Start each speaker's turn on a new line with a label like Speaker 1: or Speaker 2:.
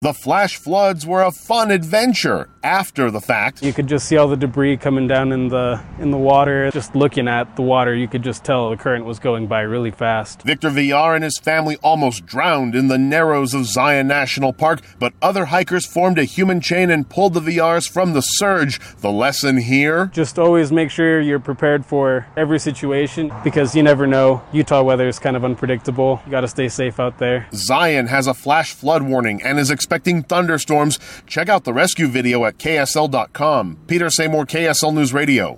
Speaker 1: The flash floods were a fun adventure after the fact.
Speaker 2: You could just see all the debris coming down in the water. Just looking at the water, you could just tell the current was going by really fast.
Speaker 1: Victor Villar and his family almost drowned in the narrows of Zion National Park, but other hikers formed a human chain and pulled the Villars from the surge. The lesson here?
Speaker 2: Just always make sure you're prepared for every situation, because you never know. Utah weather is kind of unpredictable. You got to stay safe out there.
Speaker 1: Zion has a flash flood warning and is expecting thunderstorms. Check out the rescue video at KSL.com. Peter Seymour, KSL News Radio.